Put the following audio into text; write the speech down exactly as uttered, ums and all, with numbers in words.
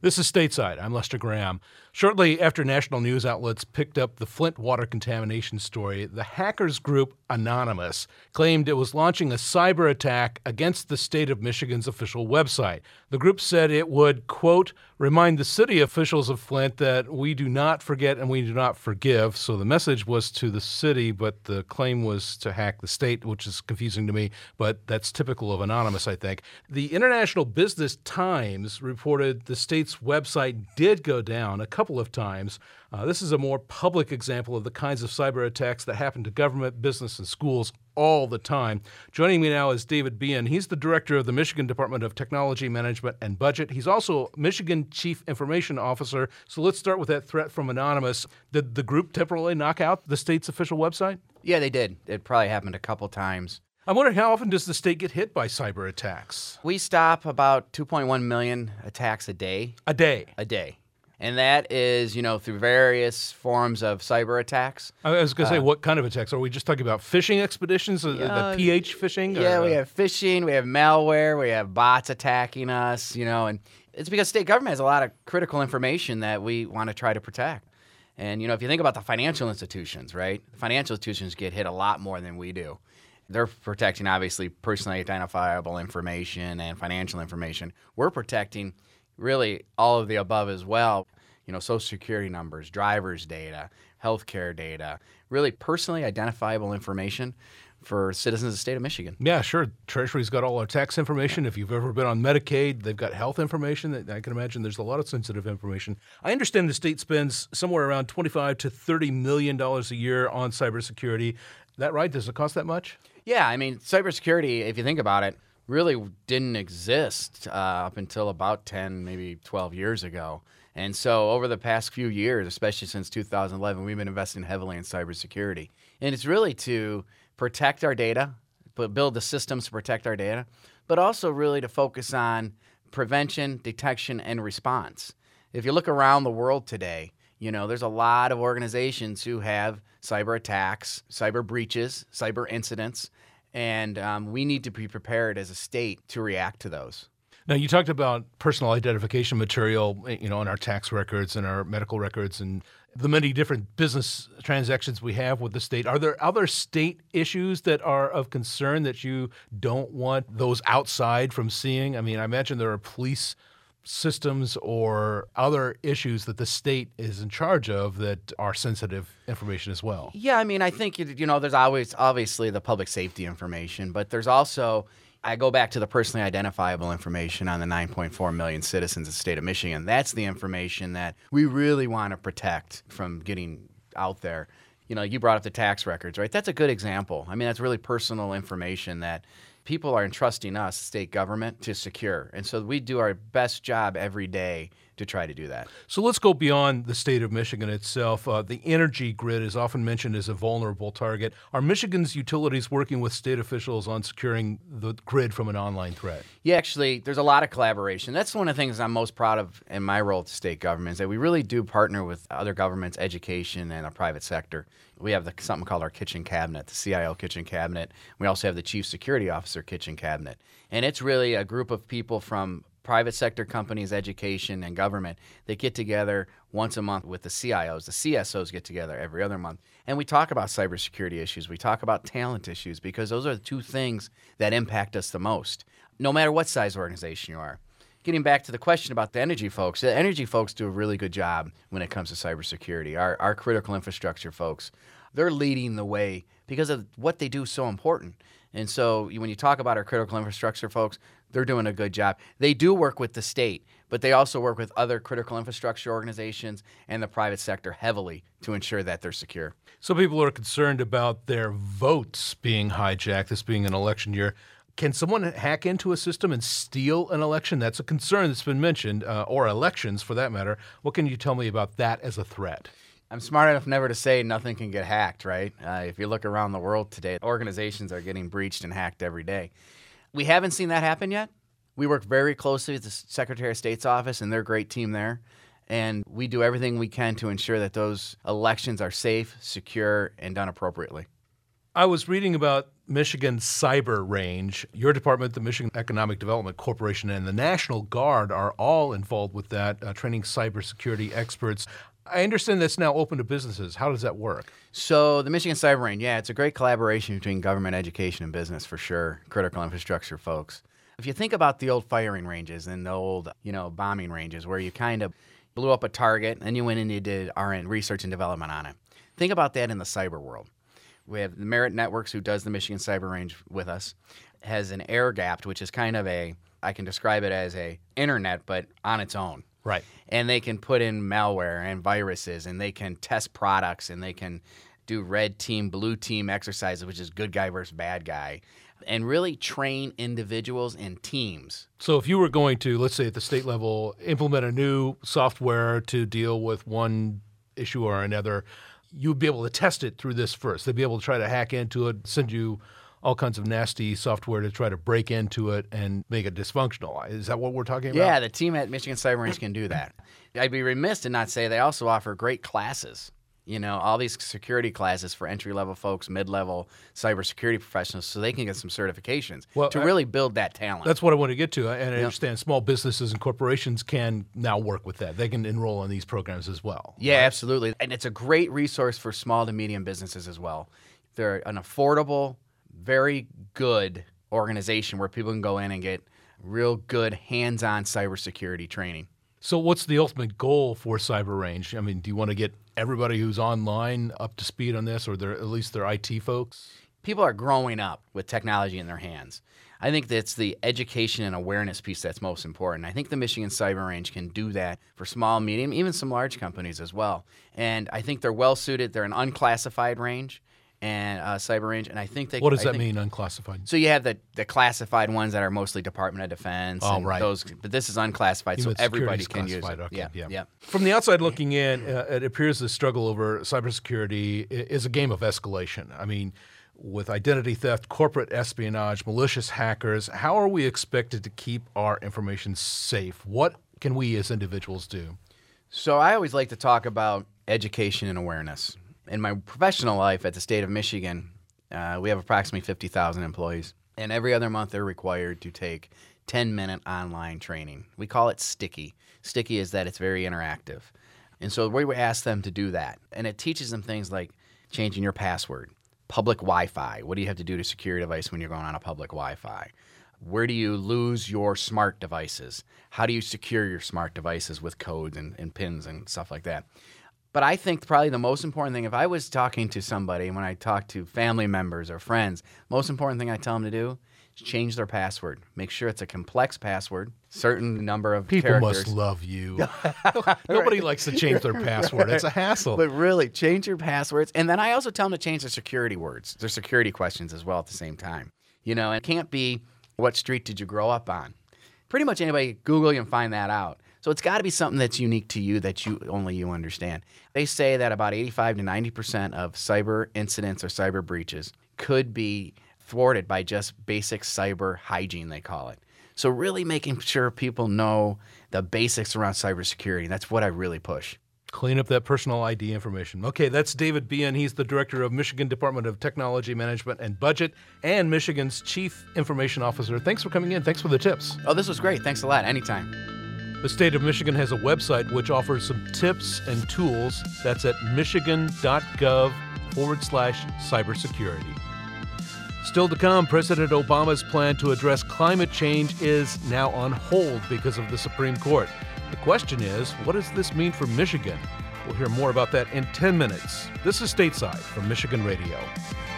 This is Stateside. I'm Lester Graham. Shortly after national news outlets picked up the Flint water contamination story, the hackers group Anonymous claimed it was launching a cyber attack against the state of Michigan's official website. The group said it would, quote, remind the city officials of Flint that we do not forget and we do not forgive. So the message was to the city, but the claim was to hack the state, which is confusing to me, but that's typical of Anonymous, I think. The International Business Times reported the state's website did go down a couple of times. Uh, this is a more public example of the kinds of cyber attacks that happen to government, business, and schools all the time. Joining me now is David Behan. He's the director of the Michigan Department of Technology Management and Budget. He's also Michigan Chief Information Officer. So let's start with that threat from Anonymous. Did the group temporarily knock out the state's official website? Yeah, they did. It probably happened a couple times. I'm wondering, how often does the state get hit by cyber attacks? We stop about two point one million attacks a day. A day? A day. And that is, you know, through various forms of cyber attacks. I was going to say, Uh, what kind of attacks? Are we just talking about phishing expeditions, uh, Yeah, the P H phishing? Yeah, or, we uh, have phishing, we have malware, we have bots attacking us, you know, and it's because state government has a lot of critical information that we want to try to protect. And, you know, if you think about the financial institutions, right, financial institutions get hit a lot more than we do. They're protecting, obviously, personally identifiable information and financial information. We're protecting really all of the above as well. You know, social security numbers, driver's data, healthcare data, really personally identifiable information for citizens of the state of Michigan. Yeah, sure. Treasury's got all our tax information. If you've ever been on Medicaid, they've got health information. I can imagine there's a lot of sensitive information. I understand the state spends somewhere around twenty-five to thirty million dollars a year on cybersecurity. That right? Does it cost that much? Yeah, I mean, cybersecurity, if you think about it, really didn't exist uh, up until about ten, maybe twelve years ago. And so over the past few years, especially since two thousand eleven, we've been investing heavily in cybersecurity. And it's really to protect our data, but build the systems to protect our data, but also really to focus on prevention, detection, and response. If you look around the world today, you know, there's a lot of organizations who have cyber attacks, cyber breaches, cyber incidents, and um, we need to be prepared as a state to react to those. Now, you talked about personal identification material, you know, in our tax records and our medical records and the many different business transactions we have with the state. Are there other state issues that are of concern that you don't want those outside from seeing? I mean, I imagine there are police systems or other issues that the state is in charge of that are sensitive information as well. Yeah, I mean, I think, you know, there's always obviously the public safety information, but there's also, I go back to the personally identifiable information on the nine point four million citizens of the state of Michigan. That's the information that we really want to protect from getting out there. You know, you brought up the tax records, right? That's a good example. I mean, that's really personal information that people are entrusting us, state government, to secure. And so we do our best job every day to try to do that. So let's go beyond the state of Michigan itself. Uh, the energy grid is often mentioned as a vulnerable target. Are Michigan's utilities working with state officials on securing the grid from an online threat? Yeah, actually, there's a lot of collaboration. That's one of the things I'm most proud of in my role at the state government is that we really do partner with other governments, education, and the private sector. We have the, something called our kitchen cabinet, the C I O kitchen cabinet. We also have the chief security officer kitchen cabinet. And it's really a group of people from private sector companies, education, and government that get together once a month with the C I Os. The C S Os get together every other month. And we talk about cybersecurity issues. We talk about talent issues because those are the two things that impact us the most, no matter what size organization you are. Getting back to the question about the energy folks, the energy folks do a really good job when it comes to cybersecurity. Our, our critical infrastructure folks, they're leading the way because of what they do is so important. And so when you talk about our critical infrastructure folks, they're doing a good job. They do work with the state, but they also work with other critical infrastructure organizations and the private sector heavily to ensure that they're secure. So people are concerned about their votes being hijacked, this being an election year. Can someone hack into a system and steal an election? That's a concern that's been mentioned, uh, or elections for that matter. What can you tell me about that as a threat? I'm smart enough never to say nothing can get hacked, right? Uh, if you look around the world today, organizations are getting breached and hacked every day. We haven't seen that happen yet. We work very closely with the Secretary of State's office and their great team there, and we do everything we can to ensure that those elections are safe, secure, and done appropriately. I was reading about Michigan Cyber Range. Your department, the Michigan Economic Development Corporation, and the National Guard are all involved with that, uh, training cybersecurity experts. I understand that's now open to businesses. How does that work? So the Michigan Cyber Range, yeah, it's a great collaboration between government, education, and business for sure, critical infrastructure folks. If you think about the old firing ranges and the old, you know, bombing ranges where you kind of blew up a target and you went and you did R and research and development on it. Think about that in the cyber world. We have the Merit Networks, who does the Michigan Cyber Range with us, has an air gapped, which is kind of a, I can describe it as a internet, but on its own. Right. And they can put in malware and viruses, and they can test products, and they can do red team, blue team exercises, which is good guy versus bad guy, and really train individuals and teams. So if you were going to, let's say at the state level, implement a new software to deal with one issue or another, you'd be able to test it through this first. They'd be able to try to hack into it, send you all kinds of nasty software to try to break into it and make it dysfunctional. Is that what we're talking about? Yeah, the team at Michigan Cyber Range can do that. I'd be remiss to not say they also offer great classes. You know, all these security classes for entry-level folks, mid-level cybersecurity professionals, so they can get some certifications well, to really build that talent. That's what I want to get to. And I yep. understand small businesses and corporations can now work with that. They can enroll in these programs as well. Yeah, right? absolutely. And it's a great resource for small to medium businesses as well. They're an affordable, very good organization where people can go in and get real good hands-on cybersecurity training. So what's the ultimate goal for Cyber Range? I mean, do you want to get everybody who's online up to speed on this, or they're, at least their I T folks? People are growing up with technology in their hands. I think that's the education and awareness piece that's most important. I think the Michigan Cyber Range can do that for small, medium, even some large companies as well. And I think they're well-suited. They're an unclassified range. And uh, Cyber Range, and I think they. What does I that think, mean, unclassified? So you have the, the classified ones that are mostly Department of Defense. Oh, and right. Those, but this is unclassified, Even so everybody can use classified. it. Okay, yeah, yeah. yeah. From the outside looking in, uh, it appears the struggle over cybersecurity is a game of escalation. I mean, with identity theft, corporate espionage, malicious hackers, how are we expected to keep our information safe? What can we as individuals do? So I always like to talk about education and awareness. In my professional life at the state of Michigan, Uh, we have approximately fifty thousand employees, and every other month they're required to take ten-minute online training. We call it Sticky. Sticky is that it's very interactive. And so we would ask them to do that, and it teaches them things like changing your password, public Wi-Fi. What do you have to do to secure your device when you're going on a public Wi-Fi? Where do you lose your smart devices? How do you secure your smart devices with codes and, and pins and stuff like that? But I think probably the most important thing, if I was talking to somebody, when I talk to family members or friends, most important thing I tell them to do is change their password. Make sure it's a complex password, certain number of People characters. must love you. Nobody Right. likes to change their password. It's a hassle. But really, change your passwords. And then I also tell them to change their security words, their security questions as well at the same time. You know, it can't be, what street did you grow up on? Pretty much anybody, Google, you can find that out. So it's got to be something that's unique to you that you only you understand. They say that about eighty-five to ninety percent of cyber incidents or cyber breaches could be thwarted by just basic cyber hygiene, they call it. So really making sure people know the basics around cybersecurity. That's what I really push. Clean up that personal I D information. Okay, that's David Behan. He's the director of Michigan Department of Technology Management and Budget and Michigan's Chief Information Officer. Thanks for coming in. Thanks for the tips. Oh, this was great. Thanks a lot. Anytime. The state of Michigan has a website which offers some tips and tools. That's at michigan.gov forward slash cybersecurity. Still to come, President Obama's plan to address climate change is now on hold because of the Supreme Court. The question is, what does this mean for Michigan? We'll hear more about that in ten minutes. This is Stateside from Michigan Radio.